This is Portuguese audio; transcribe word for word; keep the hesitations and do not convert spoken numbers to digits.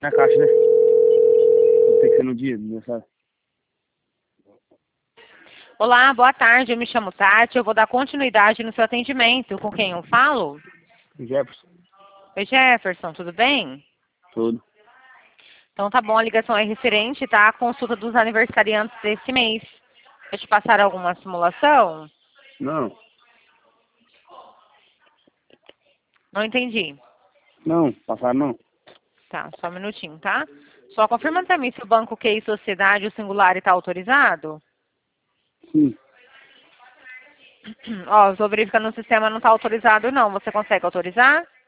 Na caixa, né? Tem que ser no dia, não sabe? Olá, boa tarde. Eu me chamo Tati. Eu vou dar continuidade no seu atendimento. Com quem eu falo? Jefferson, Oi, Jefferson, tudo bem? tudo. Então tá bom, a ligação é referente, tá? A consulta dos aniversariantes desse mês. Eu te passar alguma simulação? Não, Não entendi. não, passaram não. Tá, só um minutinho, tá? Só confirma pra mim se o banco Q I Sociedade, o singular, está autorizado? Sim, Ó, estou verificando no sistema, não está autorizado não. Você consegue autorizar?